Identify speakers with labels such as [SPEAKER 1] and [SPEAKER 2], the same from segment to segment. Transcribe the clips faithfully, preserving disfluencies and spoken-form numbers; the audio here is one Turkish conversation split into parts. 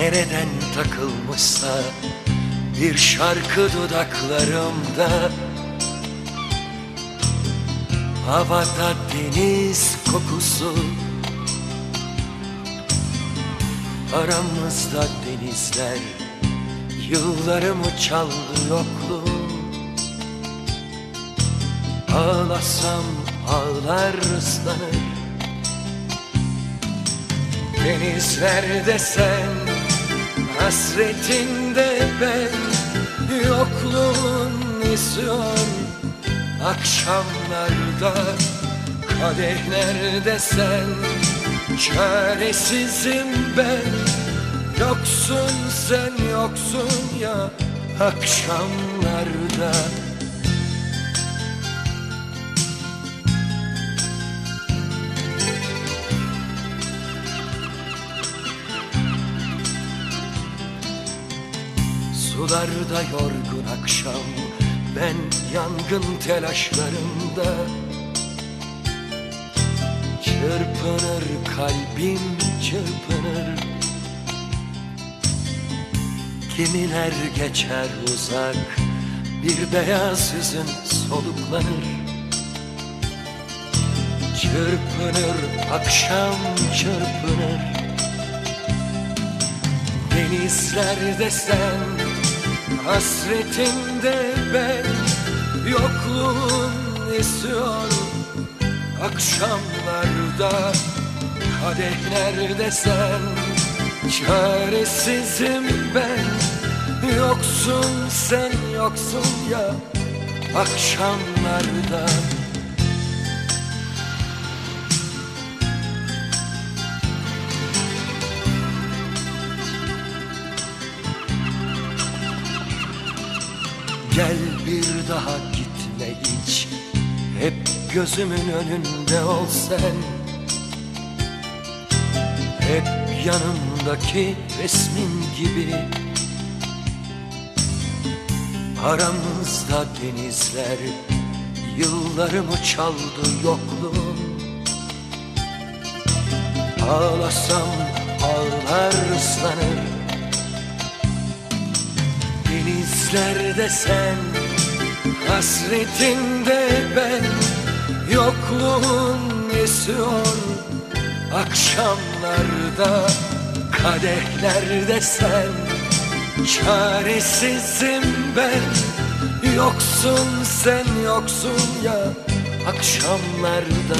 [SPEAKER 1] nereden takılmışsa bir şarkı dudaklarımda. Havada deniz kokusu, aramızda denizler, yıllarımı çaldı yokluğum. Ağlasam ağlar ıslanır, denizlerde sen, hasretinde ben, yokluğun isyan. Akşamlarda kadehlerde sen, çaresizim ben. Yoksun sen, yoksun ya akşamlarda. Sularda yorgun akşam, ben yangın telaşlarında. Çırpınır kalbim, çırpınır. Kimiler geçer uzak, bir beyaz yüzün soluklanır. Çırpınır akşam, çırpınır. Denizlerde sen, hasretinde ben, yokluğun isyan. Akşamlarda kadehlerde sen, çaresizim ben. Yoksun sen, yoksun ya akşamlarda. Gel bir daha gitme hiç, hep gözümün önünde ol sen. Hep yanımdaki resmin gibi. Aramızda denizler, yıllarımı çaldı yokluğun. Ağlasam ağlar ıslanır, denizlerde sen, hasretinde ben, yokluğun isyan. Akşamlarda kadehlerde sen, çaresizim ben. Yoksun sen, yoksun ya akşamlarda.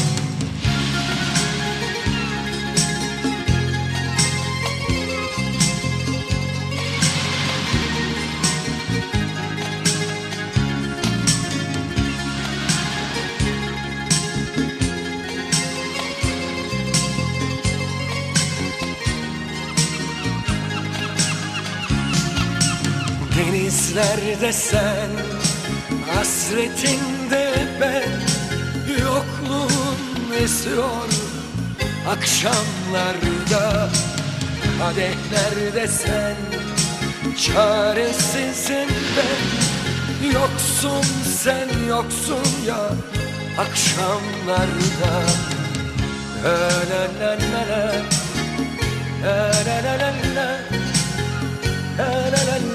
[SPEAKER 1] Denizlerde sen, hasretinde ben, yokluğun esiyor. Akşamlarda kadehlerde sen, çaresizim ben. Yoksun sen, yoksun ya akşamlarda. La la la la la, la la la la la, la la la la.